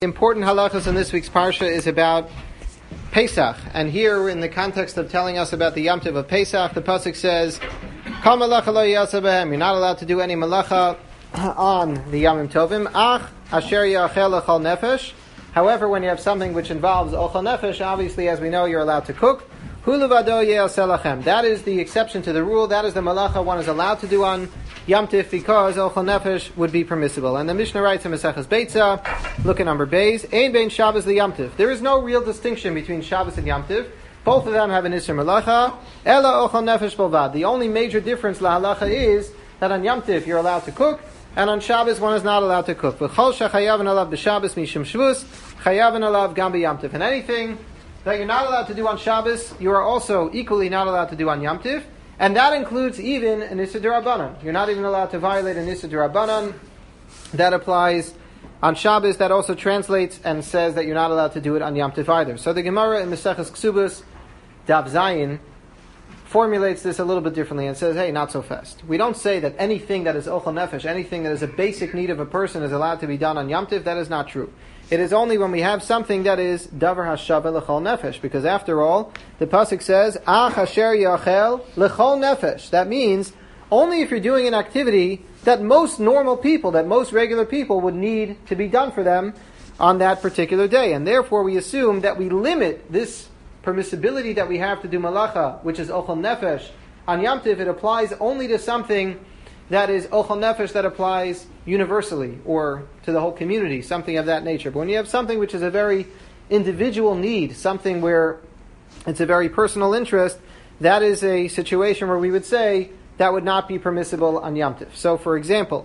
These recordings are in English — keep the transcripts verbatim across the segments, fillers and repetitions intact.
Important halachas in this week's parsha is about Pesach, and here in the context of telling us about the Yom Tov of Pesach, the pasuk says, "Kol malacha lo ya'aseh behem." You're not allowed to do any malacha on the Yom Tovim. Ach asher ya'achel l'chol nefesh. However, when you have something which involves ochel nefesh, obviously, as we know, you're allowed to cook. Hu levado ya'aseh lachem. That is the exception to the rule. That is the malacha one is allowed to do on Yom Tif because ochel nefesh would be permissible. And the Mishnah writes in Maseches Beitza, look at number Beis, Ein bein Shabbos li Yom Tif. There is no real distinction between Shabbos and Yom Tif. Both of them have an Isser Malacha. Ela ochel nefesh bolvad. The only major difference la halacha is that on Yom Tif you're allowed to cook, and on Shabbos one is not allowed to cook. V'chol shechayaven alav b'Shabbos mishum shvus, chayaven alav gam b'Yom Tif. And anything that you're not allowed to do on Shabbos, you are also equally not allowed to do on Yom Tif. And that includes even an Issa D'Rabbanan. You're not even allowed to violate an Issa D'Rabbanan. That applies on Shabbos. That also translates and says that you're not allowed to do it on Yom Tov either. So the Gemara in Maseches Ksubos, Daf Zayin, formulates this a little bit differently and says, hey, not so fast. We don't say that anything that is ochel nefesh, anything that is a basic need of a person is allowed to be done on Yom Tov. That is not true. It is only when we have something that is davar hashava l'chol nefesh, because after all, the pasuk says, ach asher yachel l'chol nefesh. That means only if you're doing an activity that most normal people, that most regular people would need to be done for them on that particular day. And therefore we assume that we limit this permissibility that we have to do malacha, which is ochel nefesh, on Yom Tov. It applies only to something that is ochel nefesh, that applies universally or to the whole community, something of that nature. But when you have something which is a very individual need, something where it's a very personal interest, that is a situation where we would say that would not be permissible on Yom Tov. So, for example,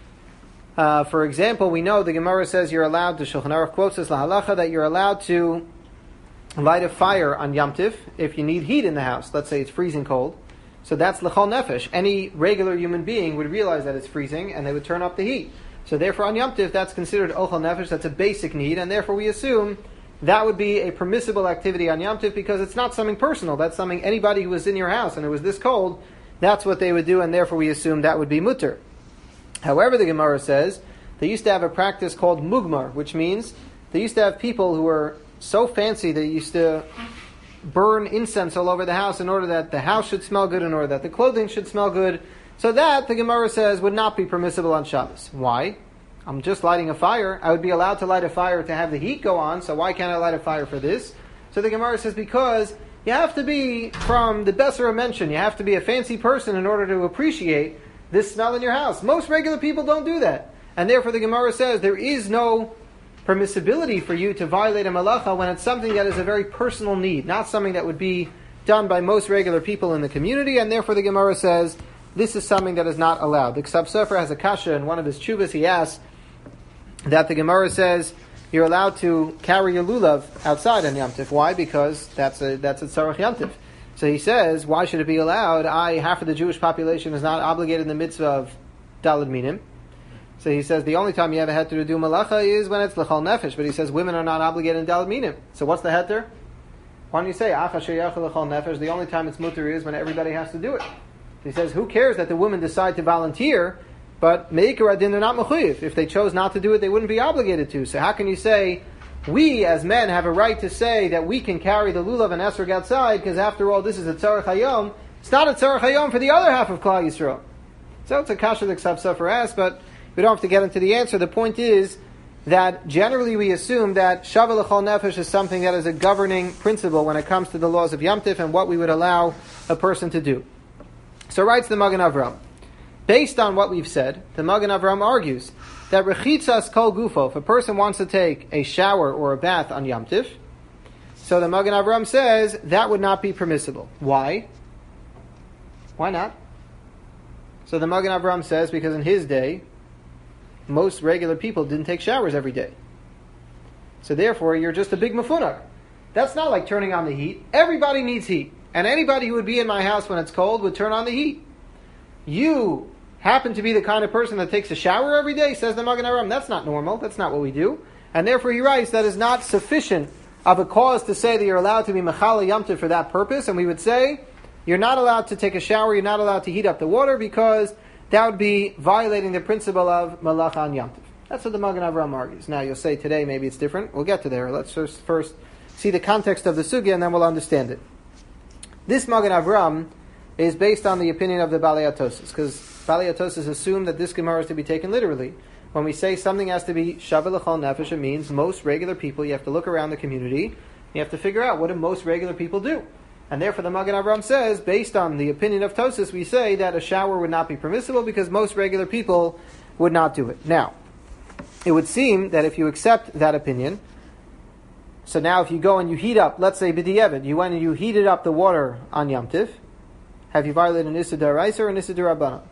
uh, for example, we know the Gemara says you're allowed, the Shulchan Aruch quotes as la halacha, that you're allowed to light a fire on Yom Tov if you need heat in the house. Let's say it's freezing cold. So that's l'chol nefesh. Any regular human being would realize that it's freezing and they would turn up the heat. So therefore on Yom Tov that's considered ochel nefesh, that's a basic need, and therefore we assume that would be a permissible activity on Yom Tov because it's not something personal. That's something anybody who was in your house and it was this cold, that's what they would do, and therefore we assume that would be mutter. However, the Gemara says they used to have a practice called mugmar, which means they used to have people who were so fancy they used to burn incense all over the house in order that the house should smell good, in order that the clothing should smell good. So that, the Gemara says, would not be permissible on Shabbos. Why? I'm just lighting a fire. I would be allowed to light a fire to have the heat go on, so why can't I light a fire for this? So the Gemara says, because you have to be from the Besser mention, you have to be a fancy person in order to appreciate this smell in your house. Most regular people don't do that. And therefore the Gemara says there is no permissibility for you to violate a malacha when it's something that is a very personal need, not something that would be done by most regular people in the community, and therefore the Gemara says this is something that is not allowed. The Ksab Sofer has a kasha in one of his tshuvas. He asks that the Gemara says you're allowed to carry your lulav outside on Yom Tif. Why? Because that's a that's a tzarech Yom Tif. So he says, why should it be allowed? I, half of the Jewish population is not obligated in the mitzvah of Daled Minim. So he says the only time you ever had to do malacha is when it's l'chol nefesh. But he says women are not obligated in daled minim. So what's the heter? Why don't you say ach asher yachel l'chol nefesh? The only time it's mutter is when everybody has to do it. He says who cares that the women decide to volunteer, but meikar adin they're not mechuyev. If they chose not to do it, they wouldn't be obligated to. So how can you say we as men have a right to say that we can carry the lulav and esrog outside because after all this is a tzarech hayom? It's not a tzarech hayom for the other half of Klal Yisrael. So it's a kasha that Ksab Sofer asks, but we don't have to get into the answer. The point is that generally we assume that Shava l'chol nefesh is something that is a governing principle when it comes to the laws of Yom Tif and what we would allow a person to do. So writes the Magen Avram. Based on what we've said, the Magen Avram argues that rechitzas kol gufo, if a person wants to take a shower or a bath on Yom Tif, so the Magen Avram says that would not be permissible. Why? Why not? So the Magen Avram says because in his day, most regular people didn't take showers every day. So therefore, you're just a big mafunar. That's not like turning on the heat. Everybody needs heat. And anybody who would be in my house when it's cold would turn on the heat. You happen to be the kind of person that takes a shower every day, says the Magen Avraham. That's not normal. That's not what we do. And therefore he writes that is not sufficient of a cause to say that you're allowed to be Mechala Yom Tov for that purpose. And we would say, you're not allowed to take a shower, you're not allowed to heat up the water because that would be violating the principle of Malacha on Yom Tov. That's what the Magen Avraham argues. Now you'll say today maybe it's different. We'll get to there. Let's first, first see the context of the sugya and then we'll understand it. This Magen Avraham is based on the opinion of the Balei HaTosas, because Balei HaTosas assume that this Gemara is to be taken literally. When we say something has to be Shaveh L'chol Nefesh, it means most regular people. You have to look around the community. You have to figure out what do most regular people do. And therefore the Magen Avraham says, based on the opinion of Tosas, we say that a shower would not be permissible because most regular people would not do it. Now, it would seem that if you accept that opinion, so now if you go and you heat up, let's say B'di'evet, you went and you heated up the water on Yom Tiv, have you violated an Issa D'Oraisa or an Issa D'Rabbanan?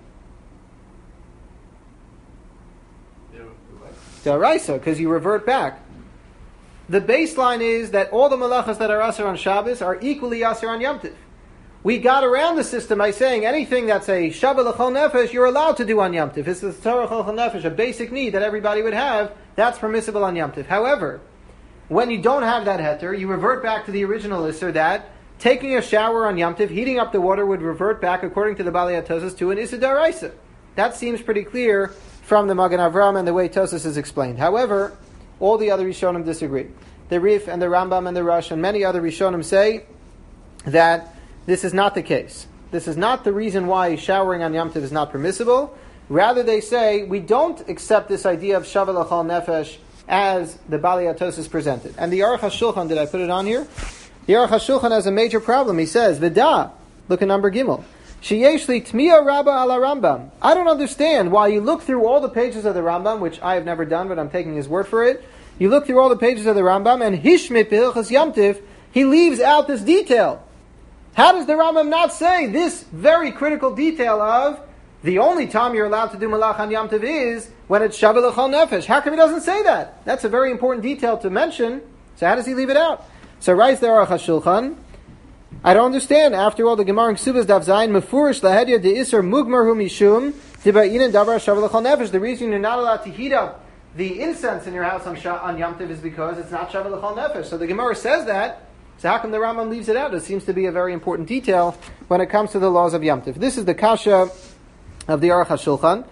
D'Oraisa, because you revert back. The baseline is that all the malachas that are asur on Shabbos are equally asur on Yom Tiv. We got around the system by saying anything that's a Shaveh L'chol Nefesh, you're allowed to do on Yom Tiv. It's the Torah L'chol Nefesh, a basic need that everybody would have, that's permissible on Yom Tiv. However, when you don't have that heter, you revert back to the original Isser that taking a shower on Yom Tiv, heating up the water, would revert back, according to the Balei HaTosas, to an Issa D'Oraisa. That seems pretty clear from the Magen Avraham and the way Tosas is explained. However, all the other Rishonim disagree. The Rif and the Rambam and the Rosh and many other Rishonim say that this is not the case. This is not the reason why showering on Yom Tov is not permissible. Rather, they say we don't accept this idea of Shaveh L'chol Nefesh as the Balei HaTosas presented. And the Aruch HaShulchan, did I put it on here? The Aruch HaShulchan has a major problem. He says, V'da, look at number Gimel. Sheyesh li tmiya rabba ala Rambam. I don't understand why you look through all the pages of the Rambam, which I have never done, but I'm taking his word for it. You look through all the pages of the Rambam, and Hishmit B'Hilchas Yom Tiv, he leaves out this detail. How does the Rambam not say this very critical detail of the only time you're allowed to do Malach on Yom Tiv is when it's Shaveh L'chol Nefesh? How come he doesn't say that? That's a very important detail to mention. So how does he leave it out? So writes the Aruch HaShulchan, I don't understand. After all, the Gemara in Ksubas Daf Zayin, Mefurish Lahedya de Isser Mugmar Hu Mishum Tibayin Davar Shaveh L'chol Nefesh. The reason you're not allowed to heat up the incense in your house on, on Yom Tiv is because it's not Shaveh L'chol Nefesh. So the Gemara says that. So how come the Rambam leaves it out? It seems to be a very important detail when it comes to the laws of Yom Tiv. This is the kasha of the Aruch HaShulchan.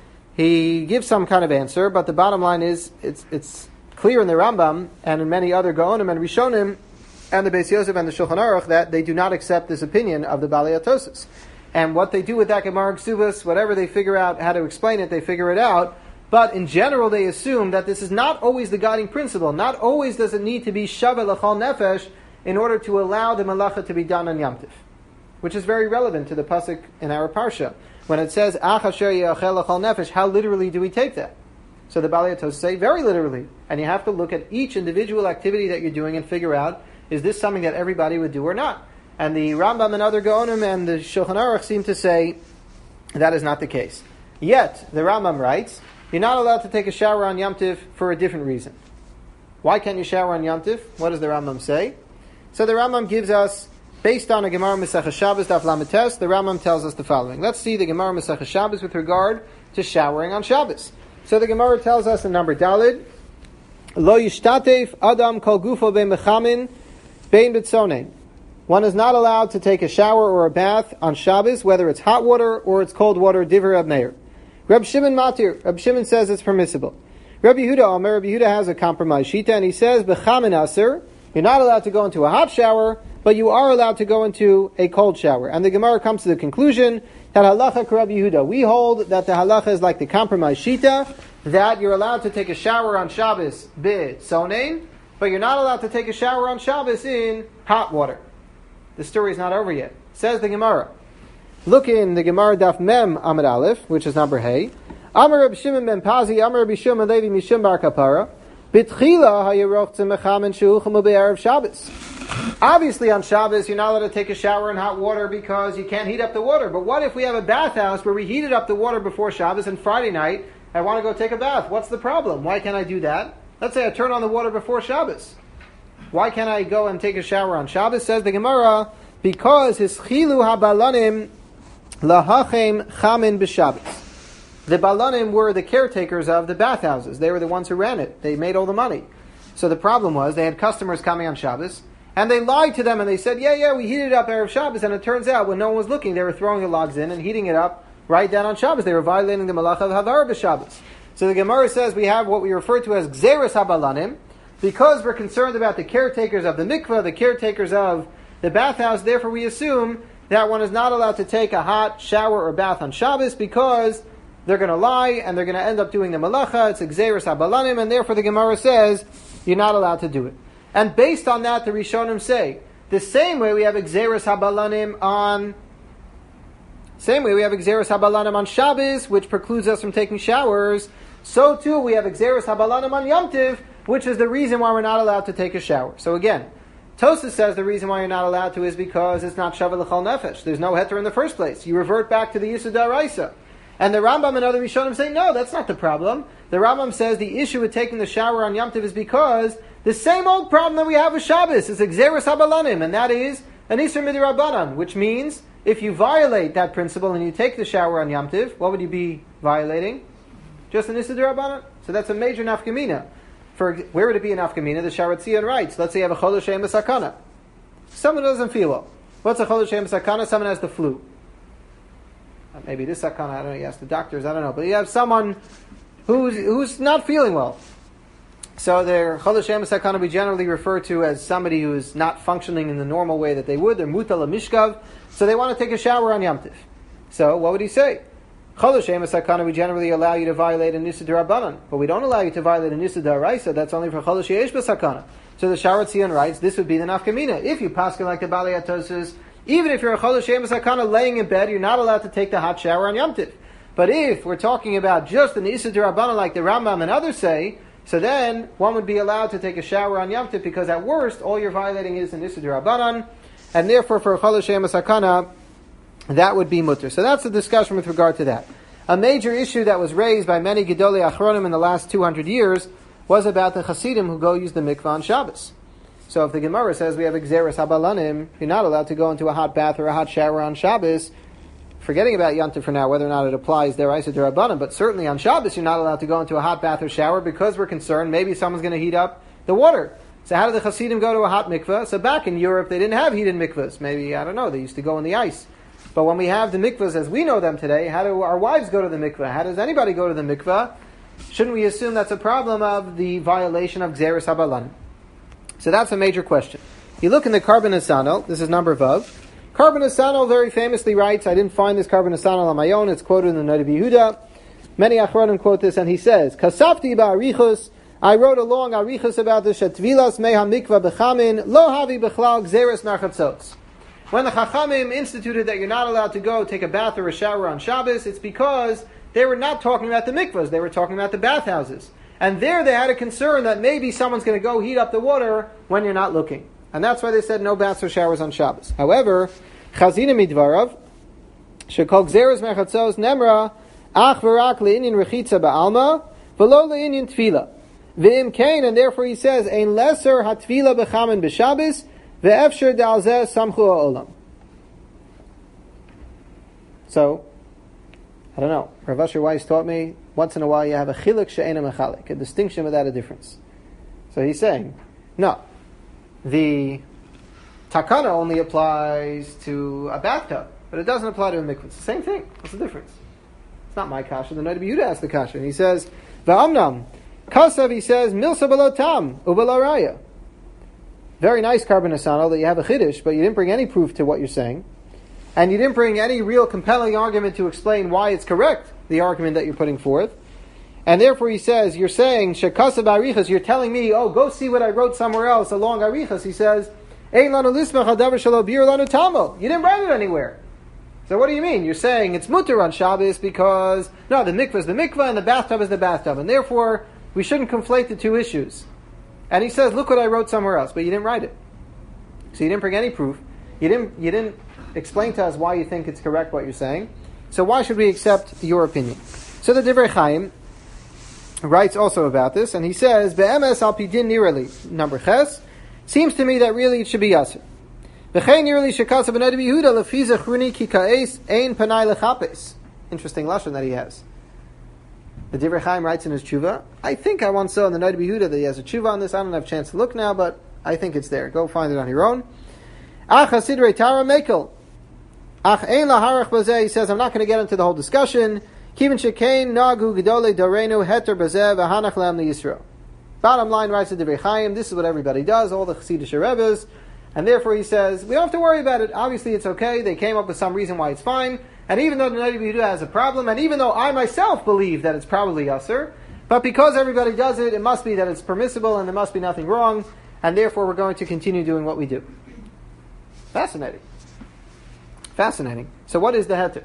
He gives some kind of answer, but the bottom line is it's it's clear in the Rambam and in many other Gaonim and Rishonim and the Beis Yosef and the Shulchan Aruch that they do not accept this opinion of the Balei HaTosas. And what they do with that Gemara Ksubas, whatever they figure out how to explain it, they figure it out. But in general, they assume that this is not always the guiding principle. Not always does it need to be Shaveh L'chol Nefesh in order to allow the malacha to be done on Yom Tiv, which is very relevant to the pasuk in our parsha. When it says, Ach asher ya'achel l'chol nefesh, how literally do we take that? So the Balei HaTosas say, very literally. And you have to look at each individual activity that you're doing and figure out, is this something that everybody would do or not? And the Rambam and other Gaonim and the Shulchan Aruch seem to say that is not the case. Yet, the Rambam writes, you're not allowed to take a shower on Yom Tiv for a different reason. Why can't you shower on Yom Tiv? What does the Rambam say? So the Rambam gives us, based on a Gemara Masechah Shabbos Daf Lametes, the Rambam tells us the following. Let's see the Gemara Masechah Shabbos with regard to showering on Shabbos. So the Gemara tells us in number Dalid, Lo yishtatef Adam kol gufo be'mechamin bein b'tzonein. One is not allowed to take a shower or a bath on Shabbos, whether it's hot water or it's cold water, Divrei Reb Meir. Reb Shimon Matir, Reb Shimon says it's permissible. Reb Yehuda Omer, Reb Yehuda has a compromise shita, and he says, B'chamin aser, you're not allowed to go into a hot shower, but you are allowed to go into a cold shower. And the Gemara comes to the conclusion that halacha Reb Yehuda. We hold that the halacha is like the compromise shita, that you're allowed to take a shower on Shabbos b'tzonein, but you're not allowed to take a shower on Shabbos in hot water. The story is not over yet. Says the Gemara. Look in the Gemara Daf Mem Amud Aleph, which is number Hey. Amar Reb Shimon ben Pazi, Amar Reb Shimon Levi Mishum Bar Kapara. Bitchila hayeroch tzemechem and shuucham be'erev Shabbos. Obviously, on Shabbos, you're not allowed to take a shower in hot water because you can't heat up the water. But what if we have a bathhouse where we heated up the water before Shabbos and Friday night I want to go take a bath? What's the problem? Why can't I do that? Let's say I turn on the water before Shabbos. Why can't I go and take a shower on Shabbos? Says the Gemara, because his chilu habalanim lahachem chamin b'Shabbos. The balanim were the caretakers of the bathhouses. They were the ones who ran it. They made all the money. So the problem was they had customers coming on Shabbos, and they lied to them and they said, yeah, yeah, we heated it up Erev Shabbos, and it turns out when no one was looking, they were throwing the logs in and heating it up right down on Shabbos. They were violating the Malach of Havar b'Shabbos. So the Gemara says we have what we refer to as Gzeres HaBalanim, because we're concerned about the caretakers of the mikveh, the caretakers of the bathhouse, therefore we assume that one is not allowed to take a hot shower or bath on Shabbos because they're going to lie and they're going to end up doing the malacha. It's a Gzeres HaBalanim, and therefore the Gemara says you're not allowed to do it. And based on that, the Rishonim say, the same way we have Gzeres HaBalanim on same way we have Gzeres HaBalanim on Shabbos, which precludes us from taking showers, so too we have Gzeres HaBalanim on Yom Tiv, which is the reason why we're not allowed to take a shower. So again, Tosfos says the reason why you're not allowed to is because it's not Shaveh L'chol Nefesh. There's no heter in the first place. You revert back to the Yisur D'Oraisa. And the Rambam and other Rishonim say, no, that's not the problem. The Rambam says the issue with taking the shower on Yom Tiv is because the same old problem that we have with Shabbos is Gzeres HaBalanim, and that is an Isur Midrabanan, which means if you violate that principle and you take the shower on Yom Tiv, what would you be violating? Just an Isur D'Rabanan. So that's a major nafkamina. For where would it be an nafkamina? The Sharat Tzion writes, let's say you have a Chol Hashem Sakana. Someone doesn't feel well. What's a Chol Hashem Sakana? Someone has the flu. Maybe this Sakana, I don't know, you ask the doctors, I don't know. But you have someone who's who's not feeling well. So their Chol Hashem Sakana we generally refer to as somebody who is not functioning in the normal way that they would. They're Mutal Mishkav. So they want to take a shower on Yom Tiv. So what would he say? Chol Hashem Sakana, we generally allow you to violate a Nisud D'Rabbanan, but we don't allow you to violate a Nisud D'Oraisa. That's only for Chol Hashem Sakana. So the Sharat Tzion writes, this would be the nafkamina. If you paskin like the Balei HaTosfos, even if you're a Chol Hashem Sakana laying in bed, you're not allowed to take the hot shower on Yom Tiv. But if we're talking about just an Nisud D'Rabbanan like the Rambam and others say, so then one would be allowed to take a shower on Yom Tiv because at worst, all you're violating is an Nisud D'Rabbanan, and therefore for a Chol Hashem Sakana, that would be mutter. So that's the discussion with regard to that. A major issue that was raised by many Gedolei Achronim in the last two hundred years was about the Hasidim who go use the mikvah on Shabbos. So if the Gemara says we have Gzeres HaBalanim, you're not allowed to go into a hot bath or a hot shower on Shabbos, forgetting about Yom Tov for now, whether or not it applies D'Oraisa D'Rabbanan, but certainly on Shabbos you're not allowed to go into a hot bath or shower because we're concerned maybe someone's going to heat up the water. So how did the Hasidim go to a hot mikvah? So back in Europe they didn't have heated mikvahs. Maybe, I don't know, they used to go in the ice. But when we have the mikvahs as we know them today, how do our wives go to the mikvah? How does anybody go to the mikvah? Shouldn't we assume that's a problem of the violation of Gzeres HaBalanim? So that's a major question. You look in the Karban Hasanel, this is number Vav. Karban Hasanel very famously writes, I didn't find this Karban Hasanel on my own, it's quoted in the Noda B'Yehuda. Many Achronim quote this, and he says, Kasafti ba'arichus, I wrote a long arichus about this, Shetvilas meha mikvah bechamin, lo havi bechlal Gzeres merchatzos. When the Chachamim instituted that you're not allowed to go take a bath or a shower on Shabbos, it's because they were not talking about the mikvahs, they were talking about the bathhouses. And there they had a concern that maybe someone's going to go heat up the water when you're not looking. And that's why they said no baths or showers on Shabbos. However, Chazina midvarav, shekol gzeres merchatzos nemra, ach v'rak le'inyan rechitza ba'alma, v'lo le'inyan tefila. V'im kain, and therefore he says, ein lesser hatfila b'chamin b'Shabbos, ve'efsher da'alzeh samchu ha'olam. So, I don't know. Rav Asher Weiss taught me, once in a while you have a chiluk she'ena mechalik, a distinction without a difference. So he's saying, no, the takana only applies to a bathtub, but it doesn't apply to a mikvah. It's the same thing. What's the difference? It's not my kasha. The Noda B'Yehuda asked the kasha, and he says, va'amnam, kasav, he says, milsa below tam, ubelow raya. Very nice Karban Hasanel that you have a chiddush, but you didn't bring any proof to what you're saying. And you didn't bring any real compelling argument to explain why it's correct, the argument that you're putting forth. And therefore he says, you're saying, Shekasa ba'arichas, you're telling me, oh, go see what I wrote somewhere else along arichas. He says, Ein lanu lismach hadavar shelo bir lanu tamo. You didn't write it anywhere. So what do you mean? You're saying it's mutter on Shabbos because, no, the mikvah is the mikvah and the bathtub is the bathtub. And therefore, we shouldn't conflate the two issues. And he says, look what I wrote somewhere else, but you didn't write it. So you didn't bring any proof. You didn't, you didn't explain to us why you think it's correct what you're saying. So why should we accept your opinion? So the Divrei Chaim writes also about this, and he says, Be'emes al pidin nirali, number ches, seems to me that really it should be yasser. V'chein nirali shekasa b'Noda B'Yehuda lefi zachruni ki ka'es ein panai lechapes. Interesting lashon that he has. The Divrei Chaim writes in his tshuva, I think I once saw in the Noda B'Yehuda that he has a tshuva on this. I don't have a chance to look now, but I think it's there. Go find it on your own. Ach hasidrei tara mekel. Ach ein laharach bazeh, he says, I'm not going to get into the whole discussion. Kivin shekain nagu gedole dorenu heter bazeh v'hanach lam Yisrael. Bottom line, writes the Divrei Chaim, this is what everybody does, all the Chassidish Rebbes, and therefore he says, we don't have to worry about it. Obviously it's okay, they came up with some reason why it's fine, and even though the Nadi B'Yehuda has a problem, and even though I myself believe that it's probably Yasser, but because everybody does it, it must be that it's permissible, and there must be nothing wrong, and therefore we're going to continue doing what we do. Fascinating. Fascinating. So what is the heter?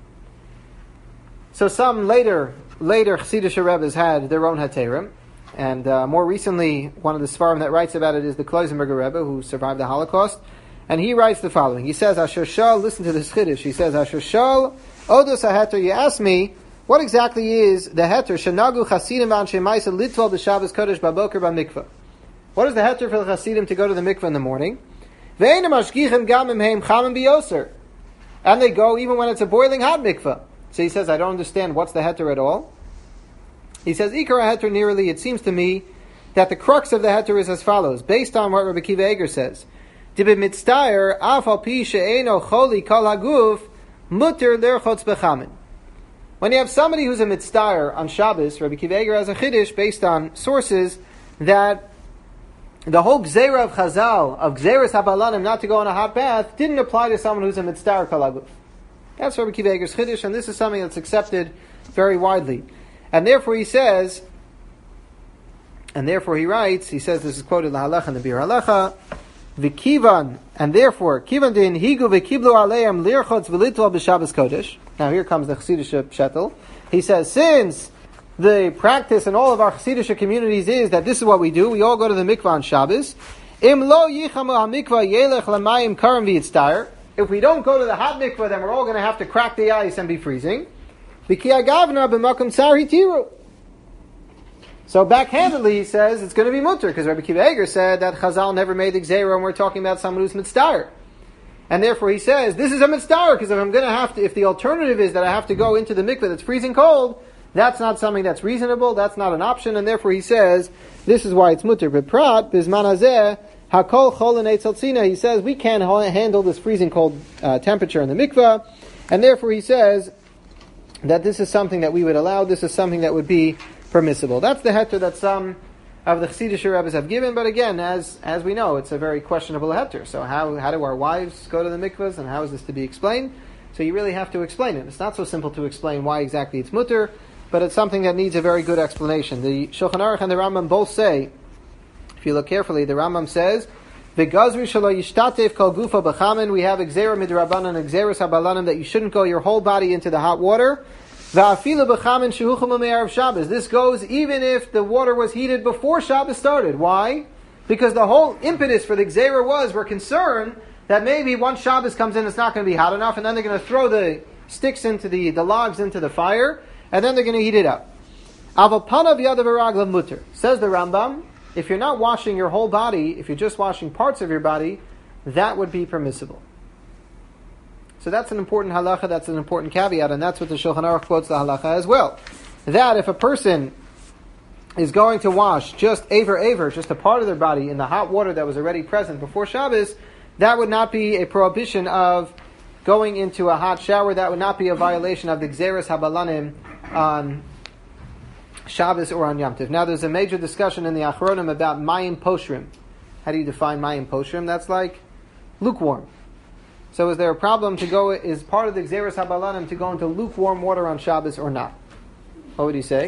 So some later, later Chassidish Rebbes had their own heterim, and uh, more recently, one of the Sfarim that writes about it is the Kloisenberger Rebbe, who survived the Holocaust, and he writes the following. He says, Asher Shal, listen to this Chiddush, he says, Asher Shal, Odos HaHeter, you ask me, what exactly is the heter? Shenagu Chasidim v'Anshe Maisa Litval b'Shabbos Kodesh b'Boker b'Mikvah. What is the heter for the Chasidim to go to the mikvah in the morning? Ve'ena mashgichim gam imheim chamim biyoser. And they go even when it's a boiling hot mikvah. So he says, I don't understand what's the heter at all. He says, Ikar heter nearly, it seems to me that the crux of the heter is as follows, based on what Rabbi Kiva Eger says. Dibe mitztayer, af al pi she'eno choli kol haguf, mutter lerchotz bechamin. When you have somebody who's a mitztayer on Shabbos, Rabbi Kiva Eger has a chiddush based on sources that the whole gzeira of Chazal, of gzeiras habalanim, not to go in a hot bath, didn't apply to someone who's a mitztayer kol haguf. That's Rabbi Kiva Eger's chiddush, and this is something that's accepted very widely. And therefore he says, and therefore he writes, he says, this is quoted in the Halacha and the Bir Halacha, V'kivan, and therefore, kivan din higu v'kiblu aleim lirchotz v'litval b'Shabbos Kodesh. Now here comes the Chassidish Shetel. He says, since the practice in all of our Chassidish communities is that this is what we do, we all go to the mikvah on Shabbos. Im lo yichamu ha-mikvah yelech l'mayim karam v'yitztayer. If we don't go to the hot mikvah, then we're all going to have to crack the ice and be freezing. So backhandedly he says it's going to be mutter, because Rabbi Kiva Eger said that Chazal never made the gzeira, and we're talking about someone who's mitztayer. And therefore he says, this is a mitztayer, because if I'm going to have to, if the alternative is that I have to go into the mikveh that's freezing cold, that's not something that's reasonable, that's not an option, and therefore he says, this is why it's mutter. But prat, bizman hazeh, hakol chol and eitzel tzina, he says, we can't handle this freezing cold uh, temperature in the mikveh, and therefore he says, that this is something that we would allow, this is something that would be permissible. That's the heter that some of the Chassidish Rebbes have given, but again, as as we know, it's a very questionable heter. So how how do our wives go to the mikvahs, and how is this to be explained? So you really have to explain it. It's not so simple to explain why exactly it's mutter, but it's something that needs a very good explanation. The Shulchan Aruch and the Rambam both say, if you look carefully, the Rambam says, V'gazri shelo yishtatev kol gufa b'chamin, we have exera midrabanan, exeras habalanim, that you shouldn't go your whole body into the hot water. V'afilu b'chamin shehucham u'me'arav Shabbos. This goes even if the water was heated before Shabbos started. Why? Because the whole impetus for the exera was, we're concerned that maybe once Shabbos comes in, it's not going to be hot enough, and then they're going to throw the sticks into the, the logs into the fire, and then they're going to heat it up. Aval panav yadav haraglav mutter. Says the Rambam, if you're not washing your whole body, if you're just washing parts of your body, that would be permissible. So that's an important halacha, that's an important caveat, and that's what the Shulchan Aruch quotes the halacha as well. That if a person is going to wash just aver aver, just a part of their body, in the hot water that was already present before Shabbos, that would not be a prohibition of going into a hot shower, that would not be a violation of the Gzeres Habalanim on Shabbos or on Yom Tov. Now there's a major discussion in the Achronim about Mayim Poshrim. How do you define Mayim Poshrim? That's like lukewarm. So is there a problem to go, is part of the Gzeres Habalanim to go into lukewarm water on Shabbos or not? What would you say?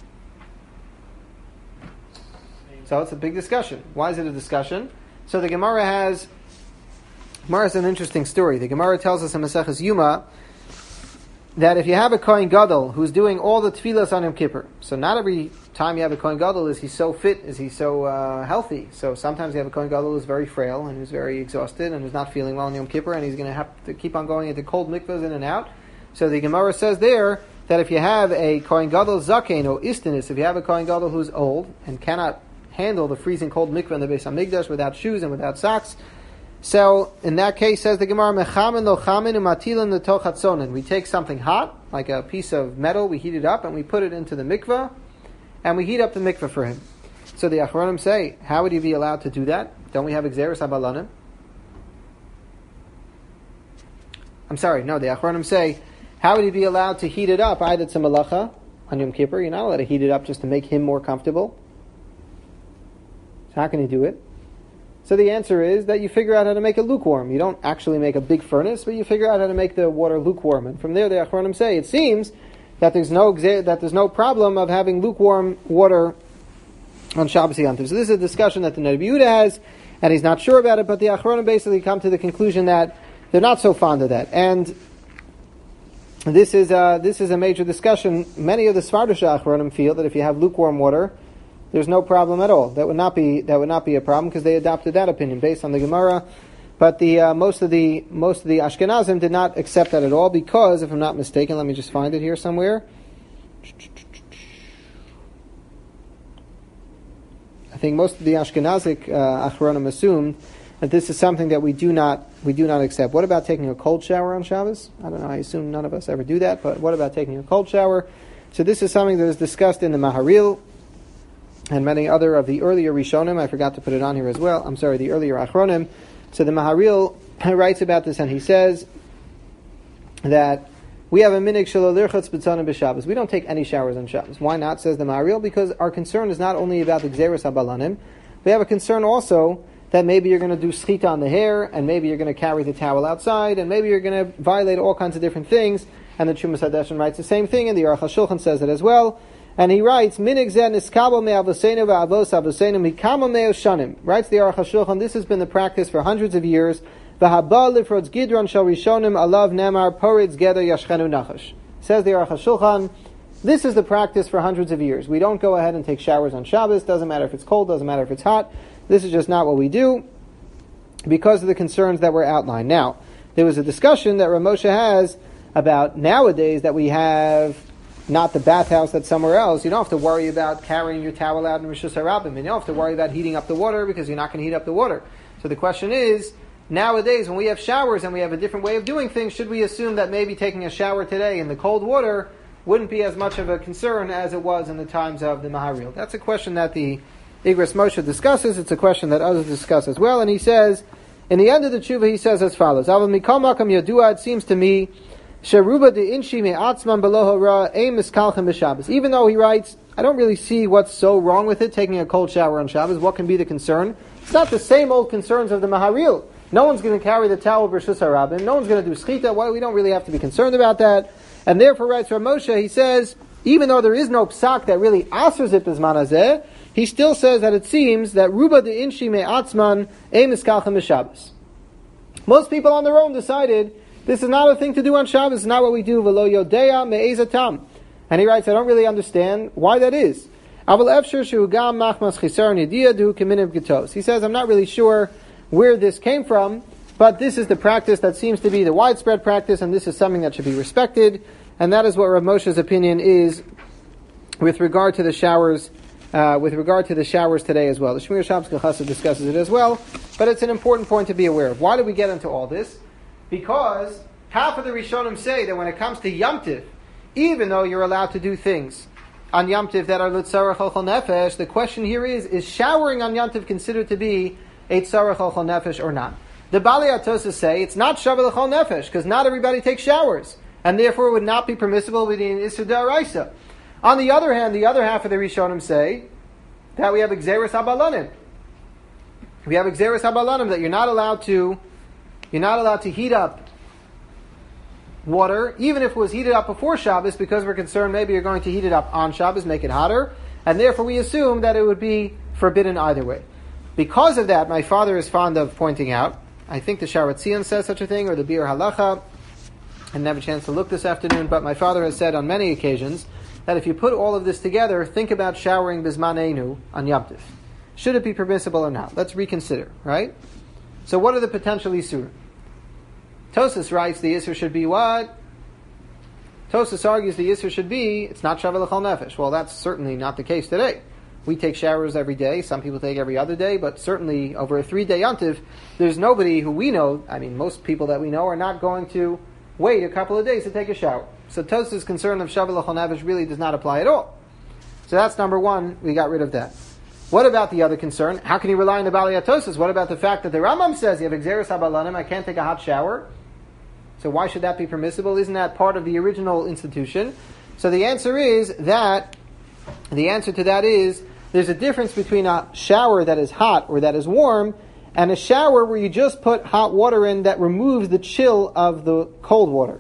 So it's a big discussion. Why is it a discussion? So the Gemara has, Gemara is an interesting story. The Gemara tells us in Maseches Yuma that if you have a Kohen Gadol who's doing all the tefillas on Yom Kippur, so not every time you have a Kohen Gadol is he so fit, is he so uh, healthy. So sometimes you have a Kohen Gadol who's very frail and who's very exhausted and who's not feeling well on Yom Kippur, and he's going to have to keep on going into cold mikvahs in and out. So the Gemara says there that if you have a Kohen Gadol Zakein or Istanis, if you have a Kohen Gadol who's old and cannot handle the freezing cold mikvah in the Beis HaMikdash without shoes and without socks, so in that case, says the Gemara, Mechamin lo chamin umatilan l'toch hatzonin. We take something hot, like a piece of metal, we heat it up, and we put it into the mikvah, and we heat up the mikvah for him. So the Achronim say, how would you be allowed to do that? Don't we have Gzeres Habalanim? I'm sorry, no, the Achronim say, how would he be allowed to heat it up? Either to malacha on Yom Kippur, you're not allowed to heat it up just to make him more comfortable. So how can he do it? So the answer is that you figure out how to make it lukewarm. You don't actually make a big furnace, but you figure out how to make the water lukewarm. And from there, the Achronim say it seems that there's no that there's no problem of having lukewarm water on Shabbos Yom Tov. So this is a discussion that the Rebbe Yehuda has, and he's not sure about it. But the Achronim basically come to the conclusion that they're not so fond of that. And this is uh, this is a major discussion. Many of the Svardish Achronim feel that if you have lukewarm water, there's no problem at all. That would not be that would not be a problem because they adopted that opinion based on the Gemara. But the uh, most of the most of the Ashkenazim did not accept that at all because, if I'm not mistaken, let me just find it here somewhere. I think most of the Ashkenazic uh, Achronim assumed that this is something that we do not we do not accept. What about taking a cold shower on Shabbos? I don't know. I assume none of us ever do that. But what about taking a cold shower? So this is something that is discussed in the Maharil and many other of the earlier Rishonim. I forgot to put it on here as well. I'm sorry, the earlier Achronim. So the Maharil writes about this, and he says that we have a minig shelo lirchatz b'tzanim b'Shabbos. We don't take any showers on Shabbos. Why not? Says the Maharil, because our concern is not only about the gzeres habalanim. We have a concern also that maybe you're going to do schita on the hair, and maybe you're going to carry the towel outside, and maybe you're going to violate all kinds of different things. And the Chumas Hadeshin writes the same thing, and the Aruch HaShulchan says it as well. And he writes, Minig zeh niskabo me'avoseinu v'avos avoseinu mikamo me'oshanim. Writes the Aruch HaShulchan, this has been the practice for hundreds of years. V'haba lifrodz gidron shel rishonim alav nemar poritz geder yashchenu nachash. Says the Aruch HaShulchan, this is the practice for hundreds of years. We don't go ahead and take showers on Shabbos. Doesn't matter if it's cold, doesn't matter if it's hot. This is just not what we do because of the concerns that were outlined. Now, there was a discussion that Rav Moshe has about nowadays that we have not the bathhouse that's somewhere else. You don't have to worry about carrying your towel out in Rishus HaRabim. You don't have to worry about heating up the water because you're not going to heat up the water. So the question is, nowadays when we have showers and we have a different way of doing things, should we assume that maybe taking a shower today in the cold water wouldn't be as much of a concern as it was in the times of the Maharil? That's a question that the Igros Moshe discusses. It's a question that others discuss as well. And he says, in the end of the tshuva, he says as follows, Aval mikol makam yadua, it seems to me, Sharuba de inshi me'atzman below hara ein miskalchem b'Shabbos. Even though he writes, I don't really see what's so wrong with it, taking a cold shower on Shabbos. What can be the concern? It's not the same old concerns of the Maharil. No one's going to carry the towel Rishus HaRabim. No one's going to do schita. Well, we don't really have to be concerned about that. And therefore, writes Rav Moshe, he says, even though there is no psak that really asers it b'zman hazeh, he still says that it seems that Ruba de inshi me'atzman ein miskalchem b'Shabbos. Most people on their own decided this is not a thing to do on Shabbos. It's not what we do. V'lo yodea me'ezatam. And he writes, I don't really understand why that is. Aval efshir shu gam machmas chisaron yediyah du k'minim getos. He says, I'm not really sure where this came from, but this is the practice that seems to be the widespread practice, and this is something that should be respected. And that is what Rav Moshe's opinion is with regard to the showers, uh, with regard to the showers today as well. The Shmir Shabbos Chassid discusses it as well, but it's an important point to be aware of. Why did we get into all this? Because half of the Rishonim say that when it comes to Yom Tiv, even though you're allowed to do things on Yom Tiv that are L'tzarech Ochel Nefesh, the question here is, is showering on Yom Tiv considered to be a Tzarech Ochel Nefesh or not? The Balei HaTosafos say it's not Shaveh L'chol Nefesh, because not everybody takes showers, and therefore it would not be permissible within Isur D'Oraisa. On the other hand, the other half of the Rishonim say that we have Gzeres HaBalanim. We have Gzeres HaBalanim, that you're not allowed to You're not allowed to heat up water, even if it was heated up before Shabbos, because we're concerned maybe you're going to heat it up on Shabbos, make it hotter, and therefore we assume that it would be forbidden either way. Because of that, my father is fond of pointing out, I think the Sharat Tzion says such a thing, or the Bir Halacha, I didn't have a chance to look this afternoon, but my father has said on many occasions that if you put all of this together, think about showering Bizman Einu on Yom Tiv. Should it be permissible or not? Let's reconsider, right? So what are the potential Isurim? Tosas writes the Isur should be what? Tosas argues the Isur should be, it's not Shaveh L'chol Nefesh. Well, that's certainly not the case today. We take showers every day. Some people take every other day, but certainly over a three-day Yom Tiv, there's nobody who we know, I mean, most people that we know are not going to wait a couple of days to take a shower. So Tosas' concern of Shaveh L'chol Nefesh really does not apply at all. So that's number one, we got rid of that. What about the other concern? How can you rely on the Balei HaTosafos? What about the fact that the Rambam says you have Gzeres HaBalanim, I can't take a hot shower? So why should that be permissible? Isn't that part of the original institution? So the answer is that, the answer to that is, there's a difference between a shower that is hot or that is warm, and a shower where you just put hot water in that removes the chill of the cold water.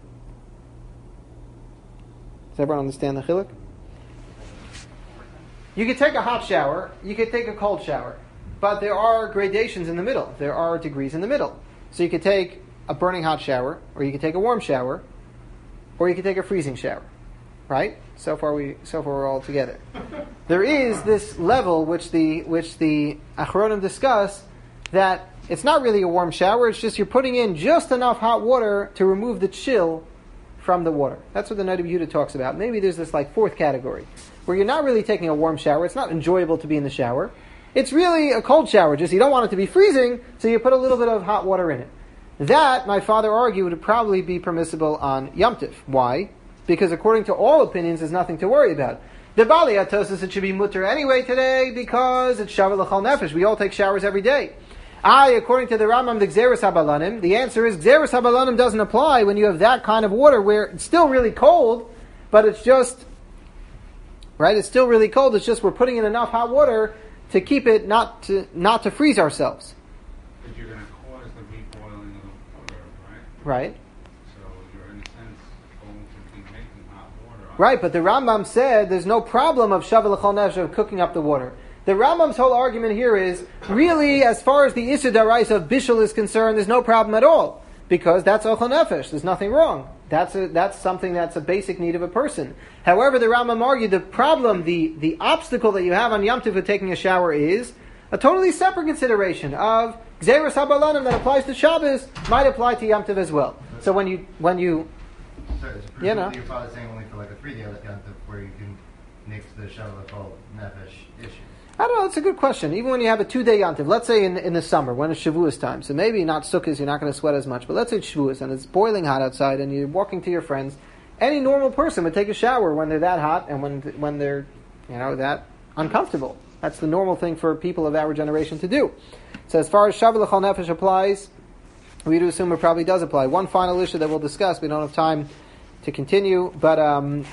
Does everyone understand the chiluk? You could take a hot shower, you could take a cold shower, but there are gradations in the middle. There are degrees in the middle. So you could take a burning hot shower, or you could take a warm shower, or you could take a freezing shower. Right? So far we so far we're all together. There is this level which the which the Achronim discuss, that it's not really a warm shower, it's just you're putting in just enough hot water to remove the chill from the water. That's what the Noda B'Yehuda talks about. Maybe there's this like fourth category, where you're not really taking a warm shower, it's not enjoyable to be in the shower. It's really a cold shower, just you don't want it to be freezing, so you put a little bit of hot water in it. That, my father argued, would probably be permissible on Yom Tov. Why? Because according to all opinions, there's nothing to worry about. The Bali Atosis, it should be mutter anyway today because it's Shavuot L'chol Nefesh. We all take showers every day. I, according to the Rambam, the Gzeres HaBalanim, the answer is Gzeres HaBalanim doesn't apply when you have that kind of water where it's still really cold, but it's just, right, it's still really cold, it's just we're putting in enough hot water to keep it not to not to freeze ourselves. But you're going to cause the reboiling of the water, right? Right. Water right, but the Rambam said there's no problem of Shavuot L'chol Nefesh of cooking up the water. The Rambam's whole argument here is, really, as far as the Issur D'Oraisa of Bishul is concerned, there's no problem at all. Because that's Ochel Nefesh. There's nothing wrong. That's a, that's something that's a basic need of a person. However, the Rambam argued the problem, the, the obstacle that you have on Yom Tov with taking a shower is a totally separate consideration of Gzeres HaBalanim that applies to Shabbos might apply to Yom Tov as well. So when you, when you, Sorry, it's you know, your father's saying only for like a three-day Yom Tov where you can nix the Shavuot L'chol Nefesh issue. I don't know, it's a good question. Even when you have a two-day Yom Tov, let's say in, in the summer, when it's Shavuos time, so maybe not Sukkot, you're not going to sweat as much, but let's say it's Shavuos and it's boiling hot outside and you're walking to your friends, any normal person would take a shower when they're that hot and when when they're, you know, that uncomfortable. That's the normal thing for people of our generation to do. So as far as Shavuot L'chol Nefesh applies, we do assume it probably does apply. One final issue that we'll discuss, we don't have time to continue, but um,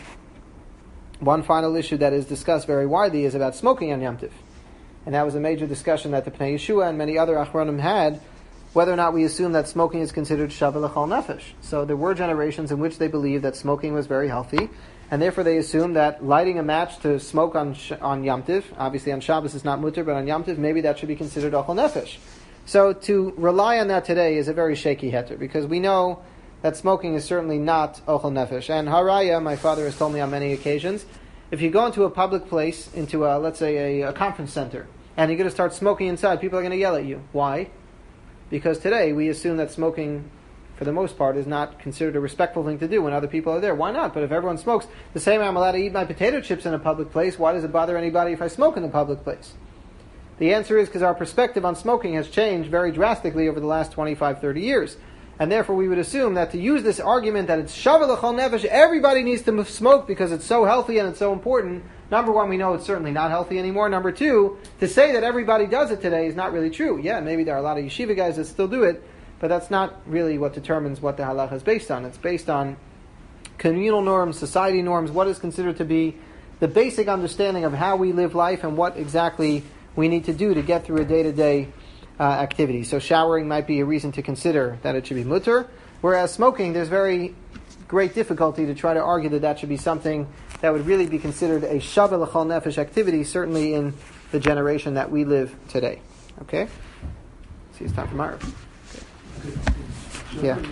one final issue that is discussed very widely is about smoking on Yom Tov. And that was a major discussion that the Pnei Yeshua and many other Achronim had, whether or not we assume that smoking is considered Shavuot L'chol Nefesh. So there were generations in which they believed that smoking was very healthy, and therefore they assumed that lighting a match to smoke on on Yom Tov, obviously on Shabbos is not mutter, but on Yom Tov, maybe that should be considered Ochel Nefesh. So to rely on that today is a very shaky heter, because we know that smoking is certainly not Ochel Nefesh. And Haraya, my father has told me on many occasions, if you go into a public place, into a, let's say a, a conference center, and you're going to start smoking inside, people are going to yell at you. Why? Because today we assume that smoking, for the most part, is not considered a respectful thing to do when other people are there. Why not? But if everyone smokes, the same way I'm allowed to eat my potato chips in a public place, why does it bother anybody if I smoke in a public place? The answer is because our perspective on smoking has changed very drastically over the last twenty-five, thirty years. And therefore we would assume that to use this argument that it's Shavuot L'chol Nefesh, everybody needs to smoke because it's so healthy and it's so important. Number one, we know it's certainly not healthy anymore. Number two, to say that everybody does it today is not really true. Yeah, maybe there are a lot of yeshiva guys that still do it, but that's not really what determines what the halacha is based on. It's based on communal norms, society norms, what is considered to be the basic understanding of how we live life and what exactly we need to do to get through a day-to-day uh, activity. So showering might be a reason to consider that it should be mutter, whereas smoking, there's very great difficulty to try to argue that that should be something that would really be considered a Shavuot L'chol Nefesh activity, certainly in the generation that we live today. Okay? See, it's time for Marav. Okay. Yeah.